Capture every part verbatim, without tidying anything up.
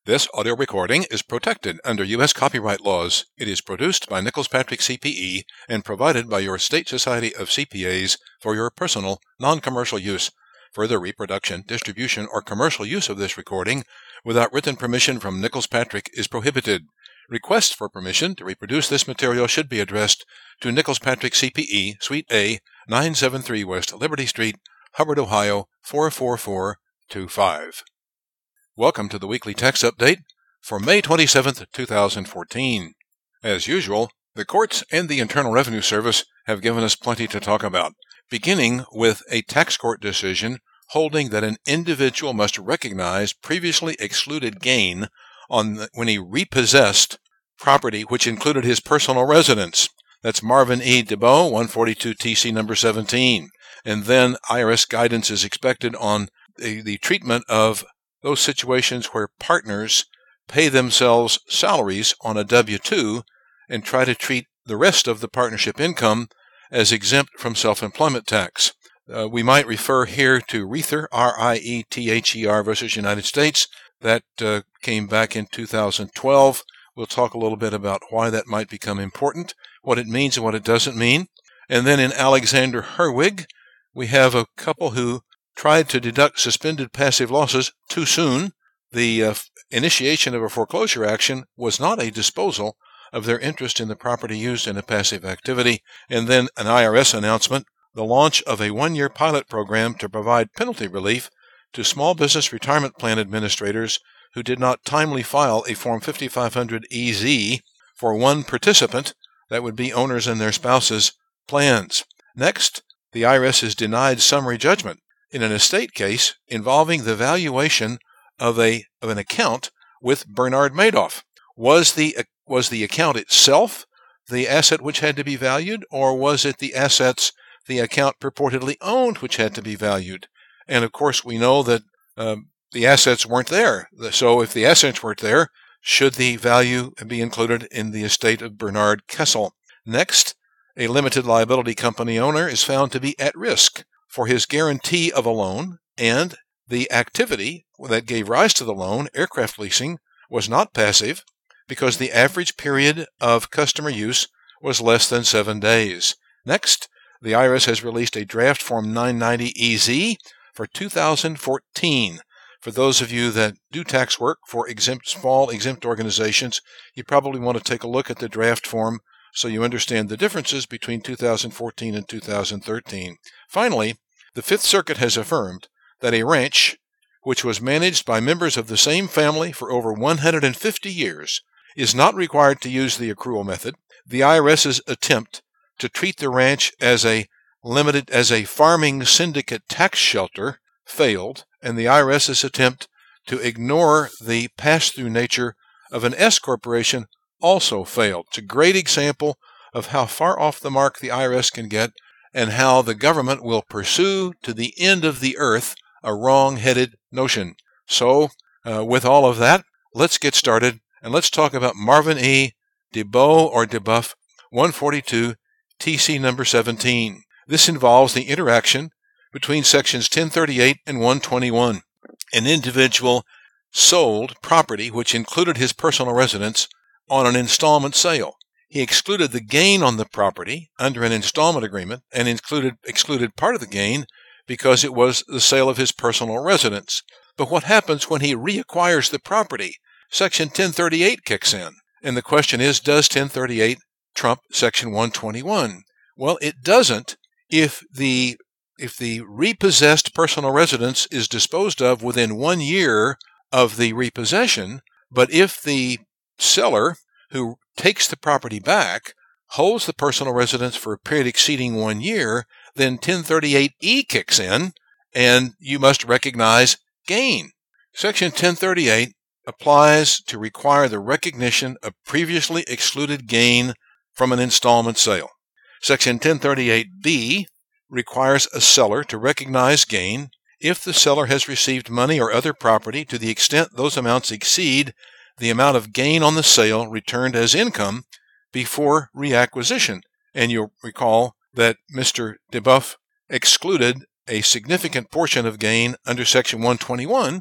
This audio recording is protected under U S copyright laws. It is produced by Nichols Patrick C P E and provided by your State Society of C P As for your personal, non-commercial use. Further reproduction, distribution, or commercial use of this recording without written permission from Nichols Patrick is prohibited. Requests for permission to reproduce this material should be addressed to Nichols Patrick C P E, Suite A, nine seventy-three West Liberty Street, Hubbard, Ohio, four four four two five. Welcome to the weekly tax update for May twenty-seventh, two thousand fourteen. As usual, the courts and the Internal Revenue Service have given us plenty to talk about, beginning with a tax court decision holding that an individual must recognize previously excluded gain on the, when he repossessed property which included his personal residence. That's Marvin E. DeBow, one forty-two T C number seventeen. And then I R S guidance is expected on the, the treatment of those situations where partners pay themselves salaries on a W two and try to treat the rest of the partnership income as exempt from self-employment tax. Uh, we might refer here to Riether, R I E T H E R versus United States. That uh, came back in two thousand twelve. We'll talk a little bit about why that might become important, what it means and what it doesn't mean. And then in Alexander Herwig, we have a couple who tried to deduct suspended passive losses too soon. The uh, initiation of a foreclosure action was not a disposal of their interest in the property used in a passive activity. And then an I R S announcement, the launch of a one-year pilot program to provide penalty relief to small business retirement plan administrators who did not timely file a Form fifty-five hundred E Z for one participant, that would be owners and their spouses' plans. Next, the I R S is denied summary judgment in an estate case involving the valuation of a of an account with Bernard Madoff. Was the was the account itself the asset which had to be valued, or was it the assets the account purportedly owned which had to be valued? And of course, we know that um, the assets weren't there. So if the assets weren't there, should the value be included in the estate of Bernard Kessel? Next, a limited liability company owner is found to be at risk for his guarantee of a loan, and the activity that gave rise to the loan, aircraft leasing, was not passive because the average period of customer use was less than seven days. Next, the I R S has released a draft Form nine ninety E Z for two thousand fourteen. For those of you that do tax work for exempt, small exempt organizations, you probably want to take a look at the draft form so you understand the differences between two thousand fourteen and two thousand thirteen. Finally, the Fifth Circuit has affirmed that a ranch, which was managed by members of the same family for over one hundred fifty years, is not required to use the accrual method. The IRS's attempt to treat the ranch as a limited as a farming syndicate tax shelter failed, and the IRS's attempt to ignore the pass-through nature of an S corporation also failed. It's a great example of how far off the mark the I R S can get and how the government will pursue to the end of the earth a wrong-headed notion. So, uh, with all of that, let's get started, and let's talk about Marvin E. DeBow or DeBuff, one forty-two T C number seventeen. This involves the interaction between sections ten thirty-eight and one twenty-one. An individual sold property which included his personal residence on an installment sale. He excluded the gain on the property under an installment agreement and included excluded part of the gain because it was the sale of his personal residence. But what happens when he reacquires the property? Section ten thirty-eight kicks in. And the question is, does ten thirty-eight trump Section one twenty-one? Well, it doesn't if the if the repossessed personal residence is disposed of within one year of the repossession, but if the seller who takes the property back holds the personal residence for a period exceeding one year, then ten thirty-eight E kicks in, and you must recognize gain. Section ten thirty-eight applies to require the recognition of previously excluded gain from an installment sale. Section ten thirty-eight B requires a seller to recognize gain if the seller has received money or other property to the extent those amounts exceed the amount of gain on the sale returned as income before reacquisition. And you'll recall that Mister DeBuff excluded a significant portion of gain under Section one twenty-one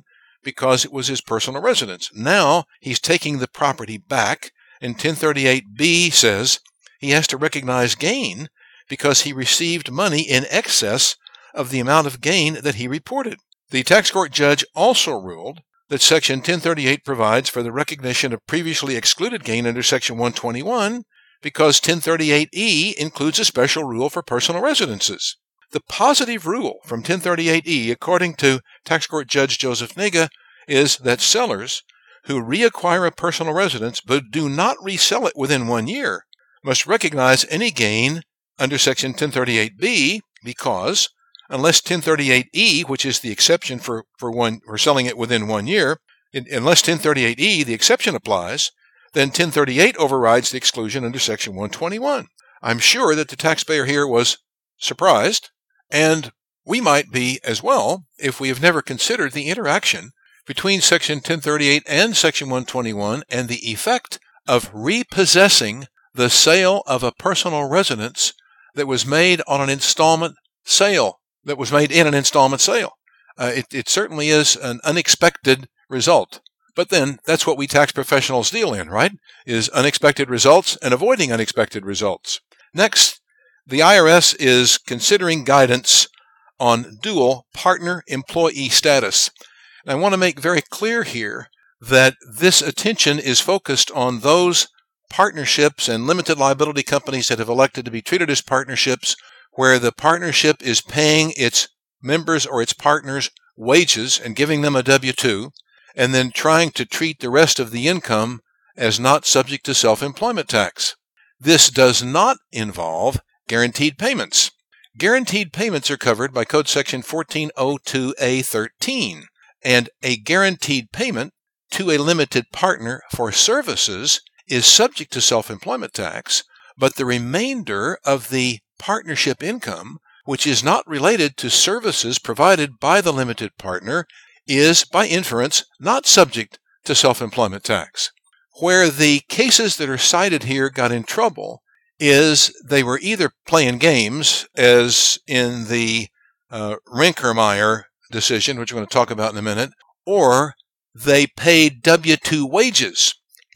because it was his personal residence. Now he's taking the property back, and ten thirty-eight B says he has to recognize gain because he received money in excess of the amount of gain that he reported. The tax court judge also ruled that Section ten thirty-eight provides for the recognition of previously excluded gain under Section one twenty-one because ten thirty-eight E includes a special rule for personal residences. The positive rule from ten thirty-eight E, according to tax court judge Joseph Nega, is that sellers who reacquire a personal residence but do not resell it within one year must recognize any gain under Section ten thirty-eight B because unless ten thirty-eight E, which is the exception for, for, one, for selling it within one year, in, unless ten thirty-eight E, the exception applies, then ten thirty-eight overrides the exclusion under Section one twenty-one. I'm sure that the taxpayer here was surprised, and we might be as well if we have never considered the interaction between Section ten thirty-eight and Section one twenty-one and the effect of repossessing the sale of a personal residence that was made on an installment sale, that was made in an installment sale. Uh, it, it certainly is an unexpected result. But then that's what we tax professionals deal in, right? Is unexpected results and avoiding unexpected results. Next, the I R S is considering guidance on dual partner-employee status. And I want to make very clear here that this attention is focused on those partnerships and limited liability companies that have elected to be treated as partnerships where the partnership is paying its members or its partners wages and giving them a W two, and then trying to treat the rest of the income as not subject to self-employment tax. This does not involve guaranteed payments. Guaranteed payments are covered by Code Section fourteen oh two A thirteen, and a guaranteed payment to a limited partner for services is subject to self-employment tax, but the remainder of the partnership income, which is not related to services provided by the limited partner, is, by inference, not subject to self-employment tax. Where the cases that are cited here got in trouble is they were either playing games, as in the uh, Rinkermeyer decision, which we're going to talk about in a minute, or they paid W two wages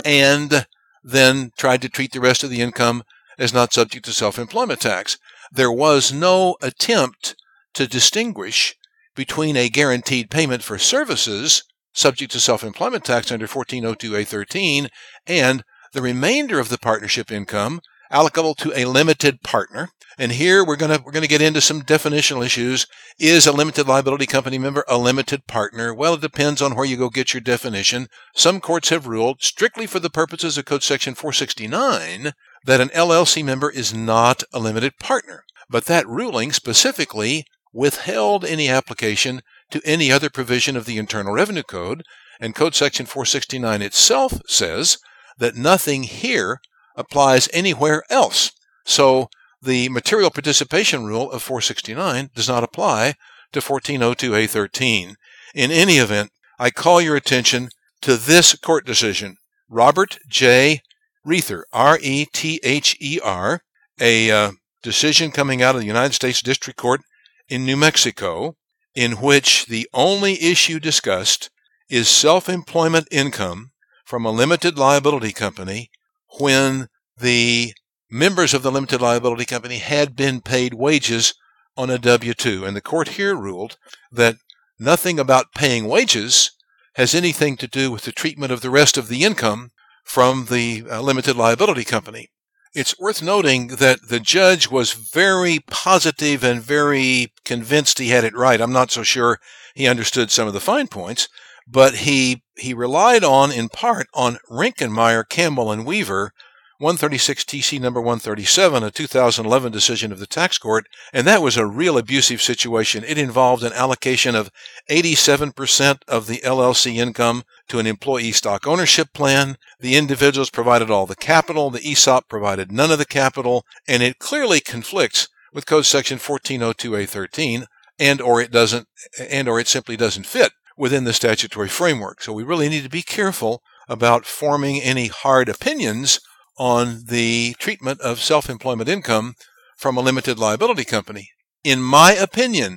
and then tried to treat the rest of the income as not subject to self-employment tax. There was no attempt to distinguish between a guaranteed payment for services subject to self-employment tax under fourteen oh two A thirteen and the remainder of the partnership income allocable to a limited partner. And here we're going to we're going to get into some definitional issues. Is a limited liability company member a limited partner? Well, it depends on where you go get your definition. Some courts have ruled, strictly for the purposes of Code Section four sixty-nine, that an L L C member is not a limited partner. But that ruling specifically withheld any application to any other provision of the Internal Revenue Code, and Code Section four sixty-nine itself says that nothing here applies anywhere else. So the material participation rule of four sixty-nine does not apply to fourteen oh two A thirteen. In any event, I call your attention to this court decision, Robert J. Reither, R E T H E R, a uh, decision coming out of the United States District Court in New Mexico, in which the only issue discussed is self-employment income from a limited liability company when the members of the limited liability company had been paid wages on a W two. And the court here ruled that nothing about paying wages has anything to do with the treatment of the rest of the income from the uh, limited liability company. It's worth noting that the judge was very positive and very convinced he had it right. I'm not so sure he understood some of the fine points, but he he relied on, in part, on Rinkenmeyer, Campbell, and Weaver, one thirty-six T C number one thirty-seven, a two thousand eleven decision of the tax court, and that was a real abusive situation. It involved an allocation of eighty-seven percent of the L L C income to an employee stock ownership plan. The individuals provided all the capital, the E S O P provided none of the capital, and it clearly conflicts with Code Section fourteen oh two A thirteen, and or it doesn't, and or it simply doesn't fit within the statutory framework. So we really need to be careful about forming any hard opinions on the treatment of self-employment income from a limited liability company. In my opinion,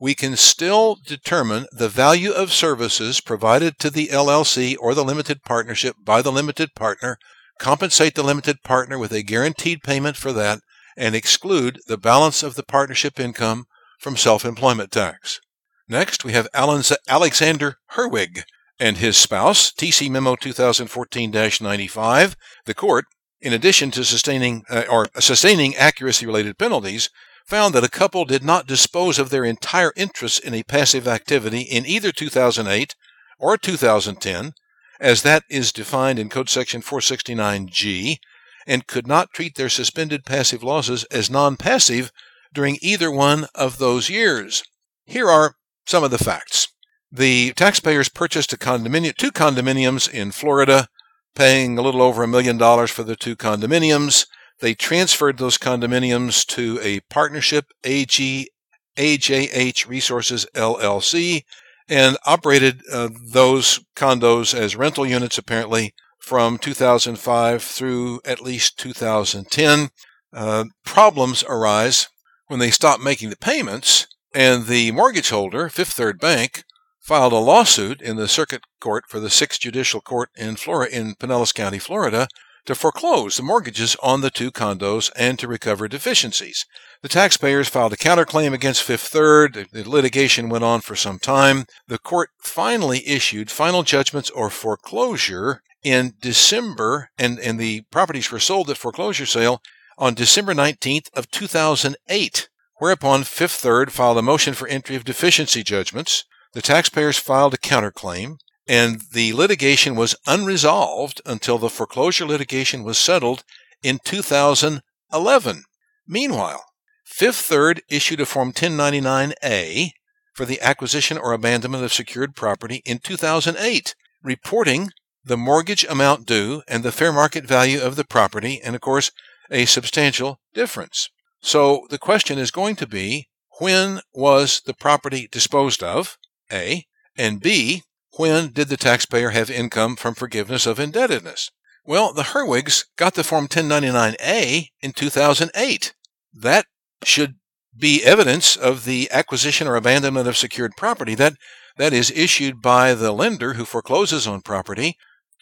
we can still determine the value of services provided to the L L C or the limited partnership by the limited partner, compensate the limited partner with a guaranteed payment for that, and exclude the balance of the partnership income from self-employment tax. Next, we have Alexander Herwig and his spouse, T C Memo two thousand fourteen dash ninety-five. The court, in addition to sustaining uh, or sustaining accuracy-related penalties, found that a couple did not dispose of their entire interest in a passive activity in either two thousand eight or two thousand ten, as that is defined in Code Section four sixty-nine G, and could not treat their suspended passive losses as non-passive during either one of those years. Here are some of the facts. The taxpayers purchased a condominium, two condominiums in Florida, paying a little over a million dollars for the two condominiums. They transferred those condominiums to a partnership, A G, A J H Resources L L C, and operated uh, those condos as rental units apparently from two thousand five through at least two thousand ten. Uh, problems arise when they stop making the payments, and the mortgage holder, Fifth Third Bank, filed a lawsuit in the Circuit Court for the Sixth Judicial Court in Florida, in Pinellas County, Florida, to foreclose the mortgages on the two condos and to recover deficiencies. The taxpayers filed a counterclaim against Fifth Third. The litigation went on for some time. The court finally issued final judgments or foreclosure in December, and, and the properties were sold at foreclosure sale on December nineteenth of two thousand eight, whereupon Fifth Third filed a motion for entry of deficiency judgments. The taxpayers filed a counterclaim, and the litigation was unresolved until the foreclosure litigation was settled in two thousand eleven. Meanwhile, Fifth Third issued a Form ten ninety-nine A for the acquisition or abandonment of secured property in two thousand eight, reporting the mortgage amount due and the fair market value of the property, and of course, a substantial difference. So the question is going to be, when was the property disposed of? A. And B. When did the taxpayer have income from forgiveness of indebtedness? Well, the Herwigs got the Form ten ninety-nine A in two thousand eight. That should be evidence of the acquisition or abandonment of secured property. That, that is issued by the lender who forecloses on property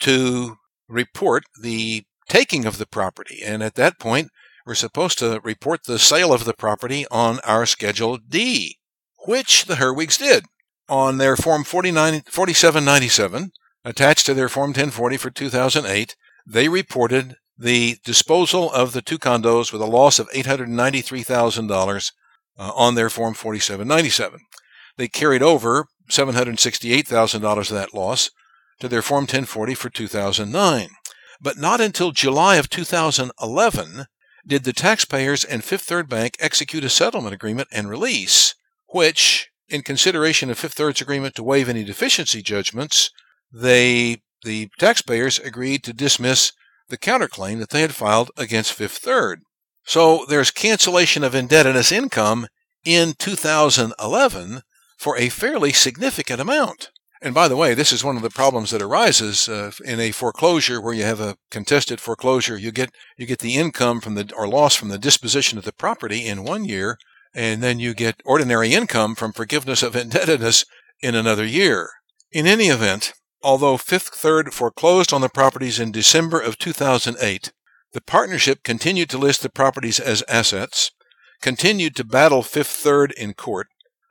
to report the taking of the property. And at that point, we're supposed to report the sale of the property on our Schedule D, which the Herwigs did. On their Form forty-seven ninety-seven, attached to their Form ten forty for two thousand eight, they reported the disposal of the two condos with a loss of eight hundred ninety-three thousand dollars uh, on their Form forty-seven ninety-seven. They carried over seven hundred sixty-eight thousand dollars of that loss to their Form ten forty for two thousand nine. But not until July of two thousand eleven did the taxpayers and Fifth Third Bank execute a settlement agreement and release, which, in consideration of Fifth Third's agreement to waive any deficiency judgments, they, the taxpayers agreed to dismiss the counterclaim that they had filed against Fifth Third. So there's cancellation of indebtedness income in two thousand eleven for a fairly significant amount. And by the way, this is one of the problems that arises uh, in a foreclosure where you have a contested foreclosure. You get you get the income from the or loss from the disposition of the property in one year, and then you get ordinary income from forgiveness of indebtedness in another year. In any event, although Fifth Third foreclosed on the properties in December of two thousand eight, the partnership continued to list the properties as assets, continued to battle Fifth Third in court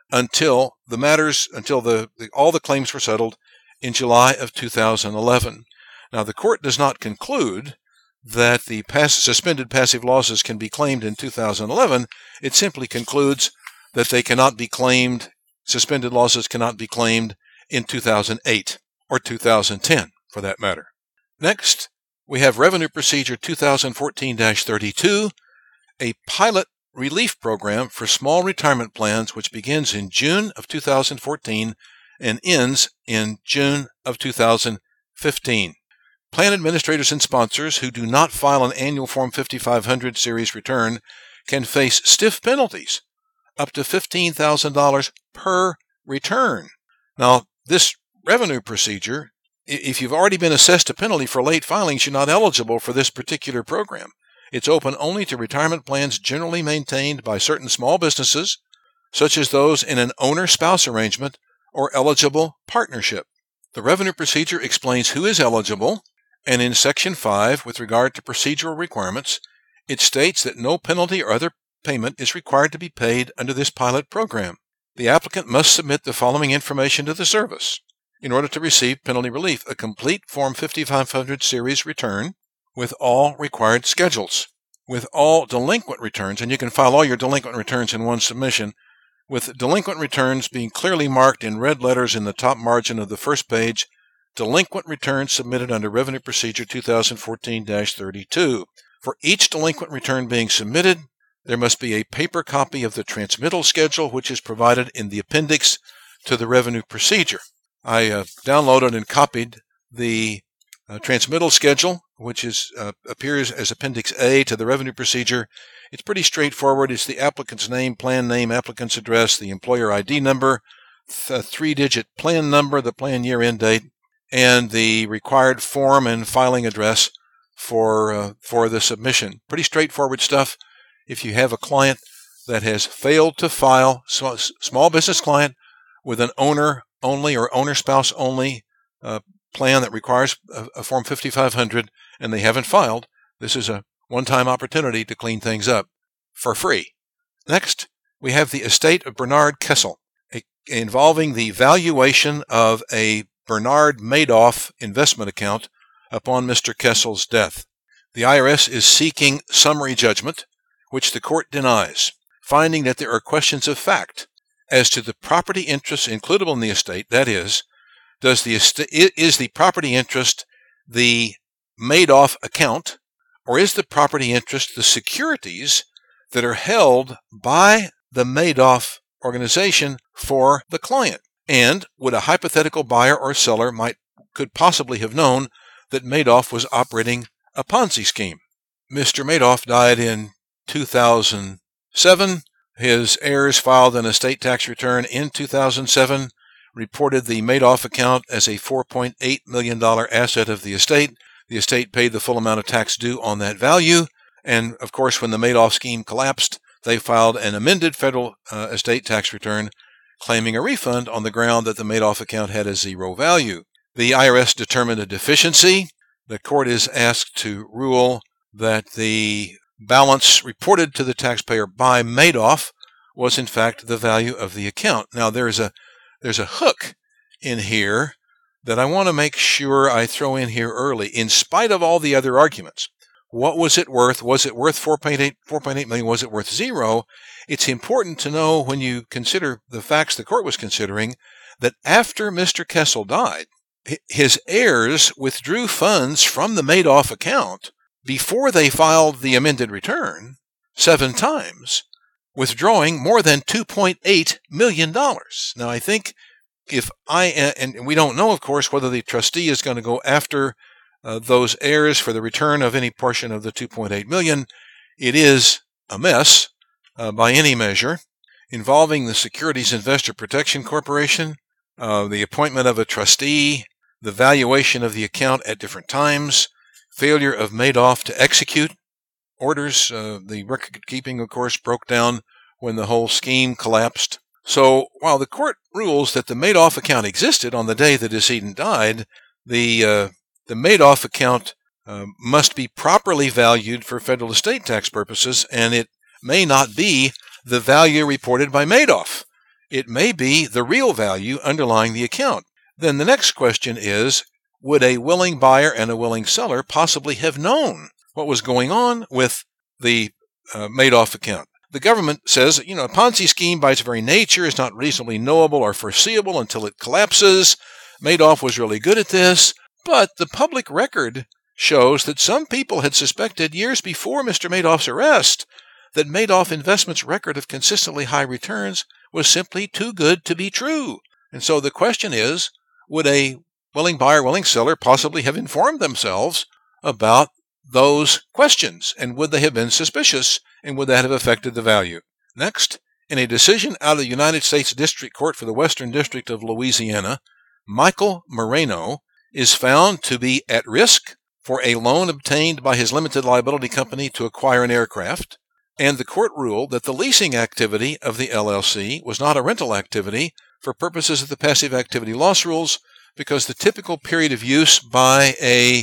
until the matters, until the, the all the claims were settled in July of two thousand eleven. Now, the court does not conclude that the pass, suspended passive losses can be claimed in two thousand eleven. It simply concludes that they cannot be claimed, suspended losses cannot be claimed in two thousand eight or two thousand ten, for that matter. Next, we have Revenue Procedure two thousand fourteen dash thirty-two, a pilot relief program for small retirement plans, which begins in June of two thousand fourteen and ends in June of two thousand fifteen. Plan administrators and sponsors who do not file an annual Form fifty-five hundred series return can face stiff penalties, up to fifteen thousand dollars per return. Now, this revenue procedure, if you've already been assessed a penalty for late filings, you're not eligible for this particular program. It's open only to retirement plans generally maintained by certain small businesses such as those in an owner-spouse arrangement or eligible partnership. The revenue procedure explains who is eligible, and in Section five, with regard to procedural requirements, it states that no penalty or other payment is required to be paid under this pilot program. The applicant must submit the following information to the service in order to receive penalty relief: a complete Form fifty-five hundred series return with all required schedules, with all delinquent returns, and you can file all your delinquent returns in one submission, with delinquent returns being clearly marked in red letters in the top margin of the first page, delinquent returns submitted under Revenue Procedure twenty fourteen dash thirty-two. For each delinquent return being submitted, there must be a paper copy of the transmittal schedule, which is provided in the appendix to the revenue procedure. I uh, downloaded and copied the uh, transmittal schedule, which is uh, appears as Appendix A to the revenue procedure. It's pretty straightforward. It's the applicant's name, plan name, applicant's address, the employer I D number, the three-digit plan number, the plan year-end date, and the required form and filing address for uh, for the submission. Pretty straightforward stuff. If you have a client that has failed to file, small business client with an owner-only or owner-spouse-only uh, plan that requires a, a Form fifty-five hundred, and they haven't filed, this is a one-time opportunity to clean things up for free. Next, we have the estate of Bernard Kessel, a, involving the valuation of a Bernard Madoff investment account upon Mister Kessel's death. The I R S is seeking summary judgment, which the court denies, finding that there are questions of fact as to the property interests includable in the estate. That is, does the estate, is the property interest the Madoff account, or is the property interest the securities that are held by the Madoff organization for the client? And would a hypothetical buyer or seller might could possibly have known that Madoff was operating a Ponzi scheme? Mister Madoff died in two thousand seven. His heirs filed an estate tax return in two thousand seven, reported the Madoff account as a four point eight million dollars asset of the estate. The estate paid the full amount of tax due on that value, and of course, when the Madoff scheme collapsed, they filed an amended federal uh, estate tax return claiming a refund on the ground that the Madoff account had a zero value. The I R S determined a deficiency. The court is asked to rule that the balance reported to the taxpayer by Madoff was in fact the value of the account. Now there's a there's a hook in here that I want to make sure I throw in here early. In spite of all the other arguments, what was it worth? Was it worth four point eight million? Was it worth zero? It's important to know, when you consider the facts the court was considering, that after Mister Kessel died, his heirs withdrew funds from the Madoff account before they filed the amended return seven times, withdrawing more than two point eight million dollars. Now, I think if I, and we don't know, of course, whether the trustee is going to go after uh, those heirs for the return of any portion of the two point eight million dollars, it is a mess uh, by any measure, involving the Securities Investor Protection Corporation, uh, the appointment of a trustee, the valuation of the account at different times, failure of Madoff to execute orders. Uh, the record keeping, of course, broke down when the whole scheme collapsed. So while the court rules that the Madoff account existed on the day the decedent died, the uh, the Madoff account uh, must be properly valued for federal estate tax purposes, and it may not be the value reported by Madoff. It may be the real value underlying the account. Then the next question is, would a willing buyer and a willing seller possibly have known what was going on with the uh, Madoff account? The government says, you know, a Ponzi scheme by its very nature is not reasonably knowable or foreseeable until it collapses. Madoff was really good at this, but the public record shows that some people had suspected years before Mister Madoff's arrest that Madoff Investments' record of consistently high returns was simply too good to be true. And so the question is, would a willing buyer, willing seller possibly have informed themselves about those questions? And would they have been suspicious? And would that have affected the value? Next, in a decision out of the United States District Court for the Western District of Louisiana, Michael Moreno is found to be at risk for a loan obtained by his limited liability company to acquire an aircraft. and the court ruled that the leasing activity of the L L C was not a rental activity for purposes of the passive activity loss rules, because the typical period of use by a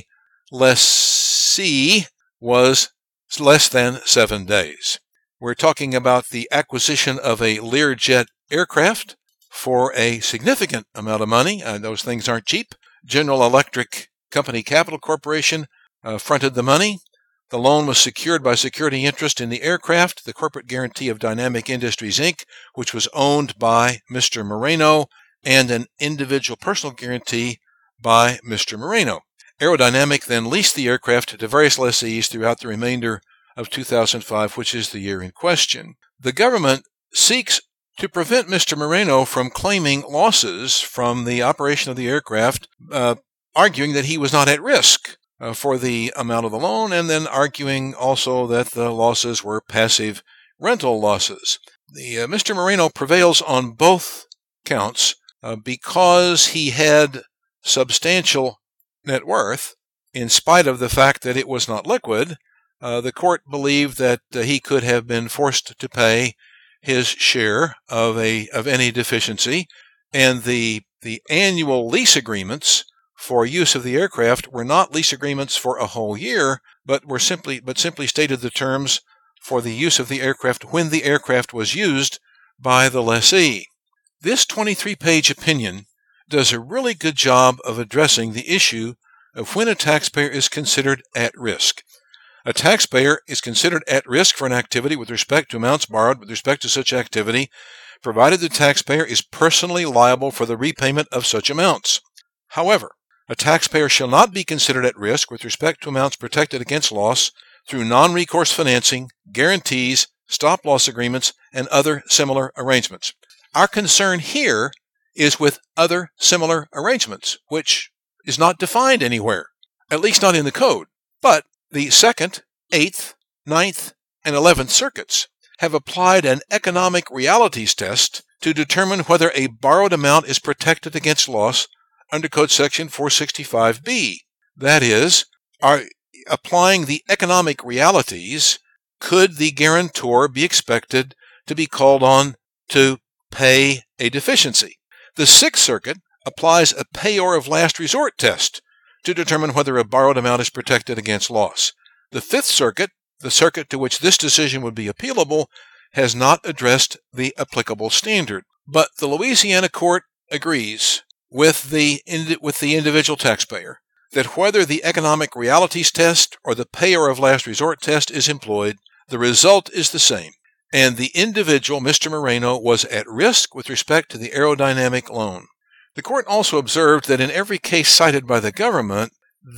lessee was less than seven days. We're talking about the acquisition of a Learjet aircraft for a significant amount of money. Uh, those things aren't cheap. General Electric Company Capital Corporation uh, fronted the money. The loan was secured by security interest in the aircraft, the corporate guarantee of Dynamic Industries, Incorporated, which was owned by Mister Moreno, and an individual personal guarantee by Mister Moreno. Aerodynamic then leased the aircraft to various lessees throughout the remainder of two thousand five, which is the year in question. The government seeks to prevent Mister Moreno from claiming losses from the operation of the aircraft, uh, arguing that he was not at risk uh, for the amount of the loan, and then arguing also that the losses were passive rental losses. The uh, Mister Moreno prevails on both counts uh, because he had substantial net worth, in spite of the fact that it was not liquid. Uh, the court believed that uh, he could have been forced to pay his share of a of any deficiency, and the the annual lease agreements for use of the aircraft were not lease agreements for a whole year, but were simply but simply stated the terms for the use of the aircraft when the aircraft was used by the lessee. This twenty-three page opinion does a really good job of addressing the issue of when a taxpayer is considered at risk. A taxpayer is considered at risk for an activity with respect to amounts borrowed with respect to such activity, provided the taxpayer is personally liable for the repayment of such amounts. However, a taxpayer shall not be considered at risk with respect to amounts protected against loss through non-recourse financing, guarantees, stop-loss agreements, and other similar arrangements. Our concern here is with other similar arrangements, which is not defined anywhere, at least not in the code. But the Second, Eighth, Ninth, and Eleventh Circuits have applied an economic realities test to determine whether a borrowed amount is protected against loss under Code Section four sixty-five B. That is, are applying the economic realities, could the guarantor be expected to be called on to pay a deficiency? The Sixth Circuit applies a payor of last resort test to determine whether a borrowed amount is protected against loss. The Fifth Circuit, the circuit to which this decision would be appealable, has not addressed the applicable standard. But the Louisiana court agrees with the, with the individual taxpayer that whether the economic realities test or the payor of last resort test is employed, the result is the same. And the individual, Mister Moreno, was at risk with respect to the aerodynamic loan. The court also observed that in every case cited by the government,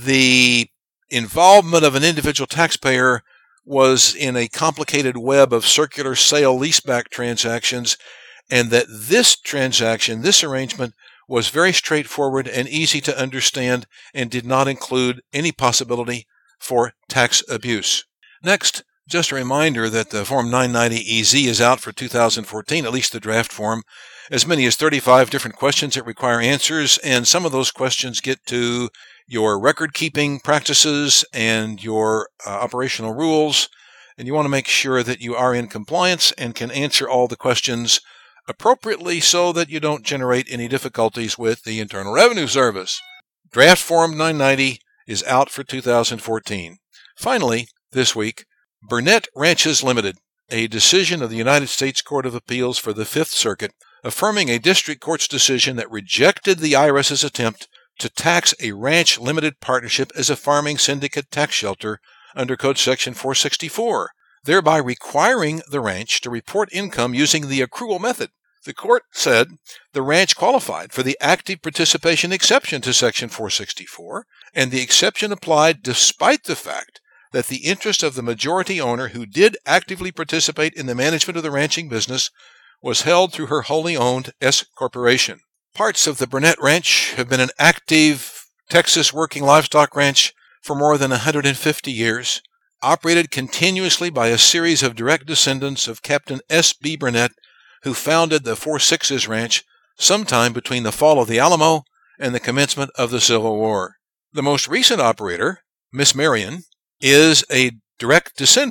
the involvement of an individual taxpayer was in a complicated web of circular sale leaseback transactions, and that this transaction, this arrangement, was very straightforward and easy to understand and did not include any possibility for tax abuse. Next, just a reminder that the Form nine ninety E Z is out for two thousand fourteen, at least the draft form. As many as thirty-five different questions that require answers, and some of those questions get to your record-keeping practices and your uh, operational rules, and you want to make sure that you are in compliance and can answer all the questions appropriately so that you don't generate any difficulties with the Internal Revenue Service. Draft Form nine ninety is out for two thousand fourteen. Finally, this week, Burnett Ranches Limited, a decision of the United States Court of Appeals for the Fifth Circuit, affirming a district court's decision that rejected the IRS's attempt to tax a ranch limited partnership as a farming syndicate tax shelter under Code Section four sixty-four, thereby requiring the ranch to report income using the accrual method. The court said the ranch qualified for the active participation exception to Section four sixty-four, and the exception applied despite the fact that the interest of the majority owner who did actively participate in the management of the ranching business was held through her wholly owned S Corporation. Parts of the Burnett Ranch have been an active Texas working livestock ranch for more than one hundred fifty years, operated continuously by a series of direct descendants of Captain S B Burnett, who founded the Four Sixes Ranch sometime between the fall of the Alamo and the commencement of the Civil War. The most recent operator, Miss Marion, is a direct descendant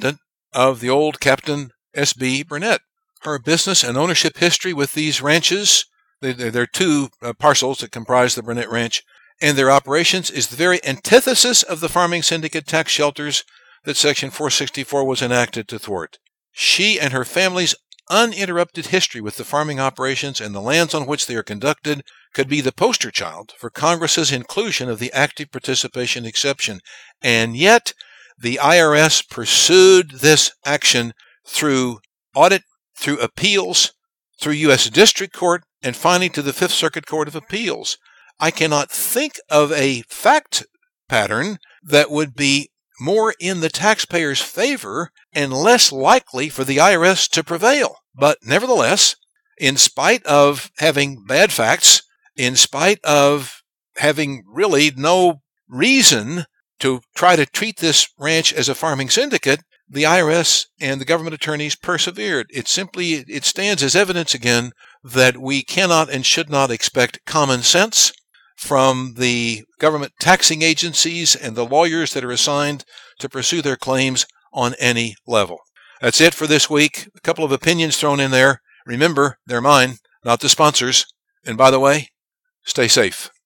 of the old Captain S B Burnett. Her business and ownership history with these ranches, there are two parcels that comprise the Burnett Ranch, and their operations is the very antithesis of the farming syndicate tax shelters that Section four sixty-four was enacted to thwart. She and her family's uninterrupted history with the farming operations and the lands on which they are conducted could be the poster child for Congress's inclusion of the active participation exception. And yet, the I R S pursued this action through audit, through appeals, through U S District Court, and finally to the Fifth Circuit Court of Appeals. I cannot think of a fact pattern that would be more in the taxpayer's favor and less likely for the I R S to prevail. But nevertheless, in spite of having bad facts, in spite of having really no reason to try to treat this ranch as a farming syndicate, the I R S and the government attorneys persevered. It simply, it stands as evidence again that we cannot and should not expect common sense from the government taxing agencies and the lawyers that are assigned to pursue their claims on any level. That's it for this week. A couple of opinions thrown in there. Remember, they're mine, not the sponsors. And by the way, stay safe.